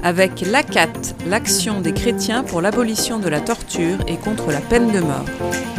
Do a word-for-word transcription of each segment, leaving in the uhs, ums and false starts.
avec l'A C A T, l'action des chrétiens pour l'abolition de la torture et contre la peine de mort.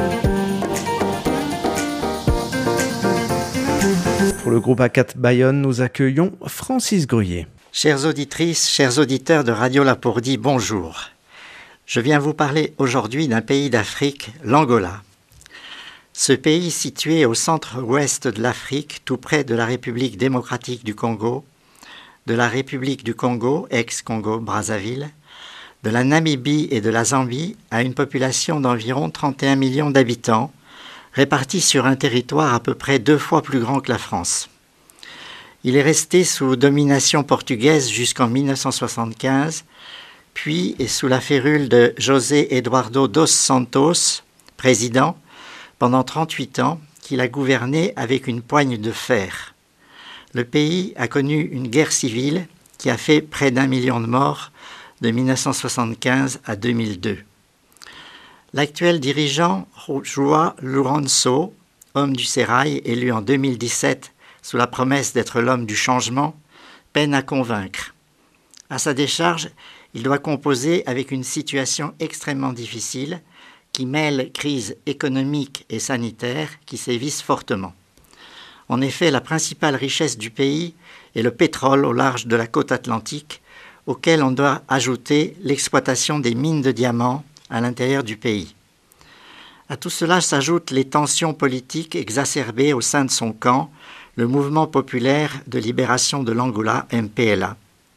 Pour le groupe A C A T Bayonne, nous accueillons Francis Gruyer. Chères auditrices, chers auditeurs de Radio Lapourdie, bonjour. Je viens vous parler aujourd'hui d'un pays d'Afrique, l'Angola. Ce pays situé au centre-ouest de l'Afrique, tout près de la République démocratique du Congo, de la République du Congo, ex-Congo-Brazzaville, de la Namibie et de la Zambie, a une population d'environ trente et un millions d'habitants, répartis sur un territoire à peu près deux fois plus grand que la France. Il est resté sous domination portugaise jusqu'en mille neuf cent soixante-quinze, puis sous la férule de José Eduardo dos Santos, président, pendant trente-huit ans, qu'il a gouverné avec une poigne de fer. Le pays a connu une guerre civile qui a fait près d'un million de morts de mille neuf cent soixante-quinze à deux mille deux. L'actuel dirigeant João Lourenço, homme du sérail, élu en deux mille dix-sept sous la promesse d'être l'homme du changement, peine à convaincre. À sa décharge, il doit composer avec une situation extrêmement difficile qui mêle crise économique et sanitaire qui sévissent fortement. En effet, la principale richesse du pays est le pétrole au large de la côte atlantique, auquel on doit ajouter l'exploitation des mines de diamants à l'intérieur du pays. À tout cela s'ajoutent les tensions politiques exacerbées au sein de son camp, le Mouvement populaire de libération de l'Angola, M P L A.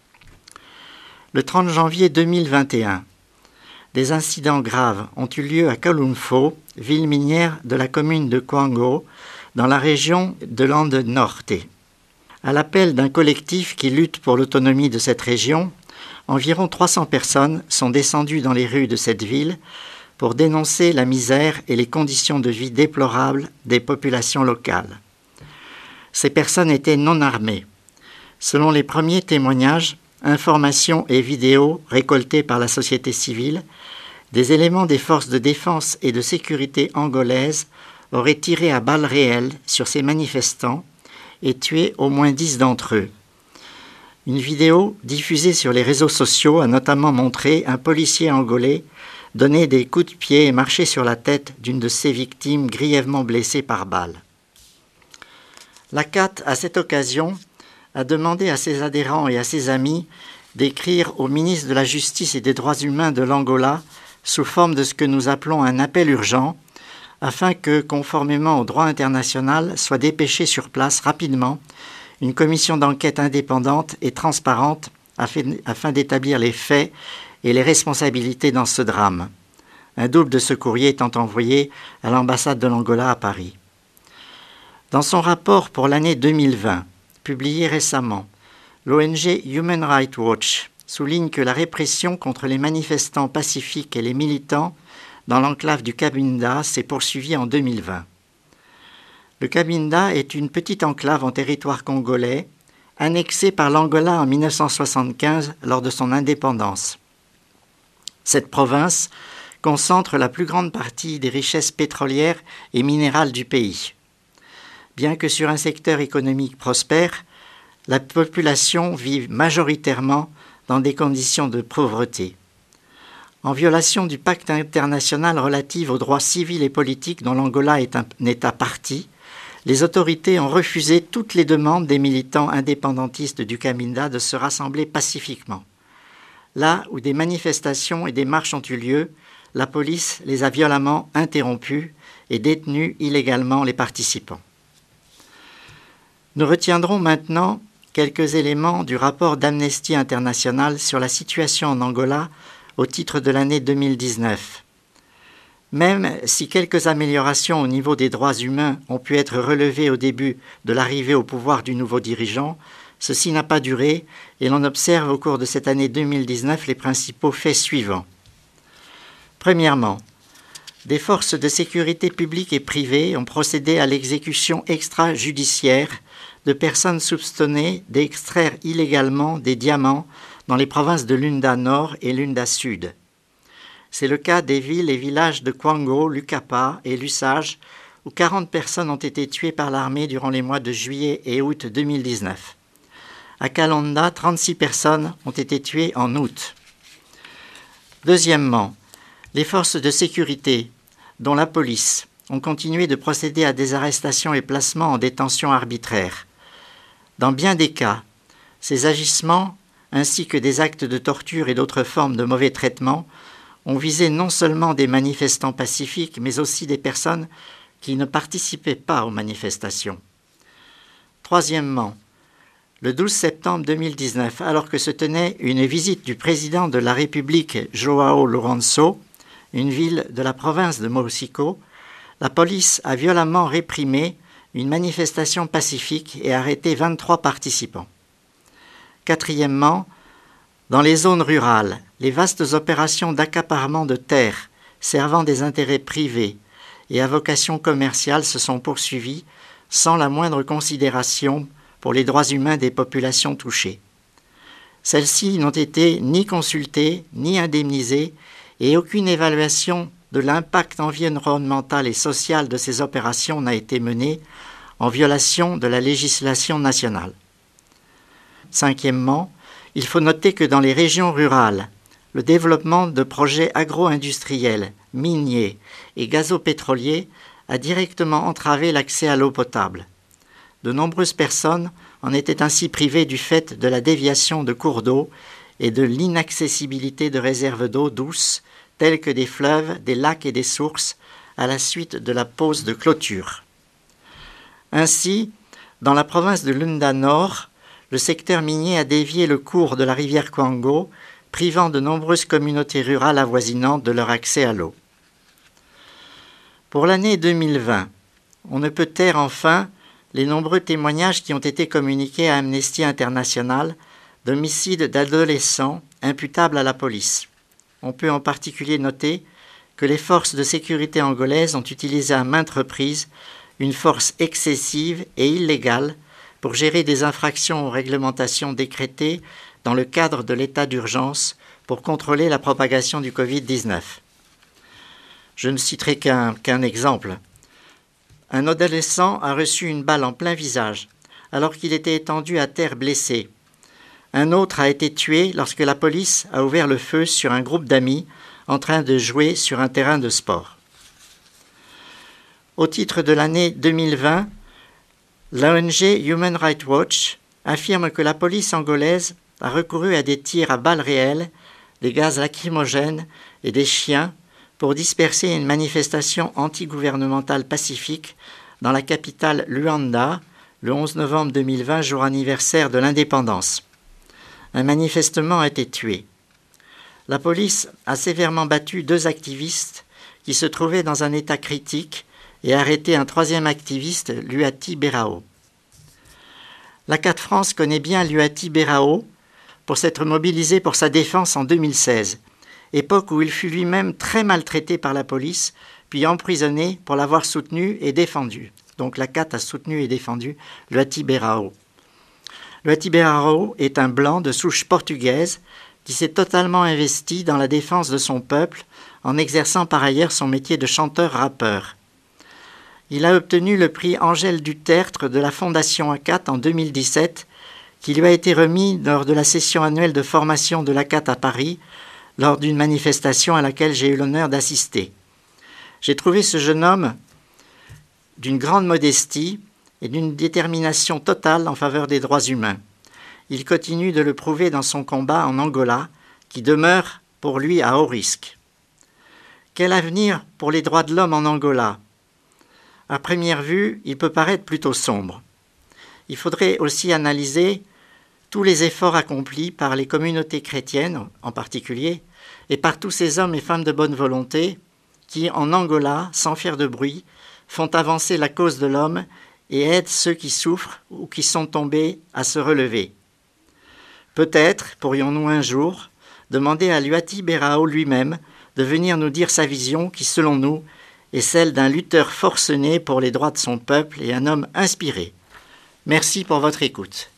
Le trente janvier deux mille vingt et un, des incidents graves ont eu lieu à Kalunfo, ville minière de la commune de Kwango, dans la région de Lande Norte. À l'appel d'un collectif qui lutte pour l'autonomie de cette région, environ trois cents personnes sont descendues dans les rues de cette ville pour dénoncer la misère et les conditions de vie déplorables des populations locales. Ces personnes étaient non armées. Selon les premiers témoignages, informations et vidéos récoltées par la société civile, des éléments des forces de défense et de sécurité angolaises auraient tiré à balles réelles sur ces manifestants et tué au moins dix d'entre eux. Une vidéo diffusée sur les réseaux sociaux a notamment montré un policier angolais donner des coups de pied et marcher sur la tête d'une de ses victimes grièvement blessées par balles. L'A C A T, à cette occasion, a demandé à ses adhérents et à ses amis d'écrire au ministre de la Justice et des Droits humains de l'Angola sous forme de ce que nous appelons un appel urgent, afin que, conformément au droit international, soit dépêchée sur place rapidement une commission d'enquête indépendante et transparente afin, afin d'établir les faits et les responsabilités dans ce drame. Un double de ce courrier étant envoyé à l'ambassade de l'Angola à Paris. Dans son rapport pour l'année deux mille vingt, publié récemment, l'O N G Human Rights Watch souligne que la répression contre les manifestants pacifiques et les militants dans l'enclave du Cabinda s'est poursuivie en deux mille vingt. Le Cabinda est une petite enclave en territoire congolais, annexée par l'Angola en mille neuf cent soixante-quinze lors de son indépendance. Cette province concentre la plus grande partie des richesses pétrolières et minérales du pays. Bien que sur un secteur économique prospère, la population vit majoritairement dans des conditions de pauvreté. En violation du pacte international relatif aux droits civils et politiques dont l'Angola est un État partie, les autorités ont refusé toutes les demandes des militants indépendantistes du Cabinda de se rassembler pacifiquement. Là où des manifestations et des marches ont eu lieu, la police les a violemment interrompues et détenu illégalement les participants. Nous retiendrons maintenant quelques éléments du rapport d'Amnesty International sur la situation en Angola au titre de l'année deux mille dix-neuf. Même si quelques améliorations au niveau des droits humains ont pu être relevées au début de l'arrivée au pouvoir du nouveau dirigeant, ceci n'a pas duré et l'on observe au cours de cette année deux mille dix-neuf les principaux faits suivants. Premièrement, des forces de sécurité publiques et privées ont procédé à l'exécution extrajudiciaire de personnes soupçonnées d'extraire illégalement des diamants dans les provinces de Lunda Nord et Lunda Sud. C'est le cas des villes et villages de Kwango, Lukapa et Lusage, où quarante personnes ont été tuées par l'armée durant les mois de juillet et août deux mille dix-neuf. À Kalonda, trente-six personnes ont été tuées en août. Deuxièmement, les forces de sécurité, dont la police, ont continué de procéder à des arrestations et placements en détention arbitraire. Dans bien des cas, ces agissements, ainsi que des actes de torture et d'autres formes de mauvais traitements, ont visé non seulement des manifestants pacifiques, mais aussi des personnes qui ne participaient pas aux manifestations. Troisièmement, le douze septembre deux mille dix-neuf, alors que se tenait une visite du président de la République João Lourenço, une ville de la province de Mocico, la police a violemment réprimé une manifestation pacifique et arrêté vingt-trois participants. Quatrièmement, dans les zones rurales, les vastes opérations d'accaparement de terres servant des intérêts privés et à vocation commerciale se sont poursuivies sans la moindre considération pour les droits humains des populations touchées. Celles-ci n'ont été ni consultées ni indemnisées et aucune évaluation de l'impact environnemental et social de ces opérations n'a été menée en violation de la législation nationale. Cinquièmement, il faut noter que dans les régions rurales, le développement de projets agro-industriels, miniers et gazopétroliers a directement entravé l'accès à l'eau potable. De nombreuses personnes en étaient ainsi privées du fait de la déviation de cours d'eau et de l'inaccessibilité de réserves d'eau douce telles que des fleuves, des lacs et des sources à la suite de la pose de clôture. Ainsi, dans la province de Lunda Nord, le secteur minier a dévié le cours de la rivière Kwango, privant de nombreuses communautés rurales avoisinantes de leur accès à l'eau. Pour l'année deux mille vingt, on ne peut taire enfin les nombreux témoignages qui ont été communiqués à Amnesty International d'homicides d'adolescents imputables à la police. On peut en particulier noter que les forces de sécurité angolaises ont utilisé à maintes reprises une force excessive et illégale pour gérer des infractions aux réglementations décrétées dans le cadre de l'état d'urgence pour contrôler la propagation du covid dix-neuf. Je ne citerai qu'un, qu'un exemple. Un adolescent a reçu une balle en plein visage alors qu'il était étendu à terre blessé. Un autre a été tué lorsque la police a ouvert le feu sur un groupe d'amis en train de jouer sur un terrain de sport. Au titre de l'année deux mille vingt, l'O N G Human Rights Watch affirme que la police angolaise a recouru à des tirs à balles réelles, des gaz lacrymogènes et des chiens pour disperser une manifestation antigouvernementale pacifique dans la capitale Luanda, le onze novembre deux mille vingt, jour anniversaire de l'indépendance. Un manifestant a été tué. La police a sévèrement battu deux activistes qui se trouvaient dans un état critique et arrêté un troisième activiste, Luati Berao. La C A T France connaît bien Luati Berao pour s'être mobilisé pour sa défense en deux mille seize, époque où il fut lui-même très maltraité par la police, puis emprisonné pour l'avoir soutenu et défendu. Donc la C A T a soutenu et défendu Luati Berao. Luati Berao est un blanc de souche portugaise qui s'est totalement investi dans la défense de son peuple en exerçant par ailleurs son métier de chanteur-rappeur. Il a obtenu le prix Angèle Dutertre de la Fondation A C A T en deux mille dix-sept, qui lui a été remis lors de la session annuelle de formation de l'A C A T à Paris, lors d'une manifestation à laquelle j'ai eu l'honneur d'assister. J'ai trouvé ce jeune homme d'une grande modestie et d'une détermination totale en faveur des droits humains. Il continue de le prouver dans son combat en Angola, qui demeure pour lui à haut risque. Quel avenir pour les droits de l'homme en Angola ? À première vue, il peut paraître plutôt sombre. Il faudrait aussi analyser tous les efforts accomplis par les communautés chrétiennes en particulier, et par tous ces hommes et femmes de bonne volonté qui, en Angola, sans faire de bruit, font avancer la cause de l'homme et aident ceux qui souffrent ou qui sont tombés à se relever. Peut-être pourrions-nous un jour demander à Luati Berao lui-même de venir nous dire sa vision qui, selon nous, est celle d'un lutteur forcené pour les droits de son peuple et un homme inspiré. Merci pour votre écoute.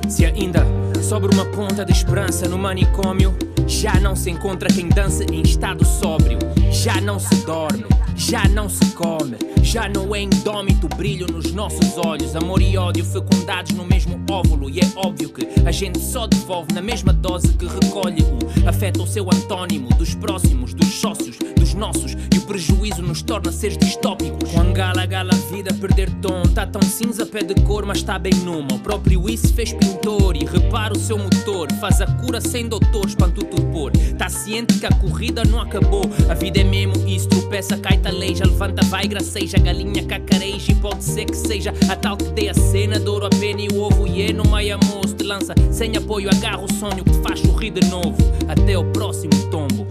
Se ainda sobra uma ponta de esperança no manicômio, já não se encontra quem dance em estado sóbrio. Já não se dorme, já não se come, já não é indómito o brilho nos nossos olhos. Amor e ódio fecundados no mesmo óvulo. E é óbvio que a gente só devolve na mesma dose que recolhe. O afeta o seu antónimo dos próximos, dos sócios, dos nossos. E o prejuízo nos torna seres distópicos. Com gala, gala, vida perder tom. Tá tão cinza, pé de cor, mas tá bem numa. O próprio isso fez pintor e repara o seu motor. Faz a cura sem doutor, espanto torpor. Tá ciente que a corrida não acabou. A vida é mesmo isso, tropeça, cai, taleja. Levanta, vai, graceja, galinha, cacareja. E pode ser que seja a tal que dê a cena. Douro a pena e o ovo e é no meio moço. Te lança sem apoio, agarra o sonho que te faz sorrir de novo. Até o próximo tombo.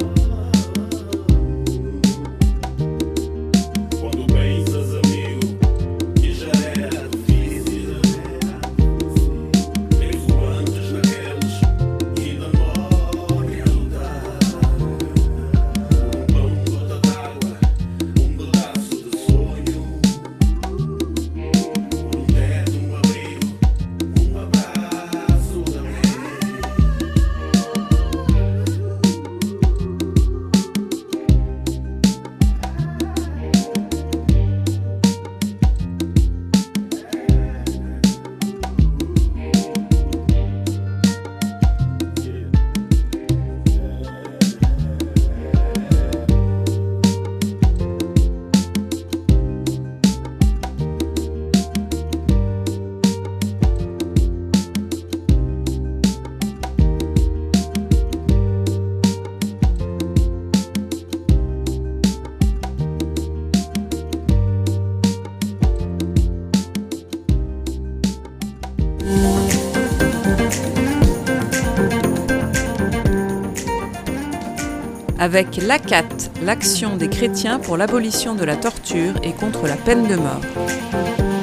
Avec l'A C A T, l'action des chrétiens pour l'abolition de la torture et contre la peine de mort.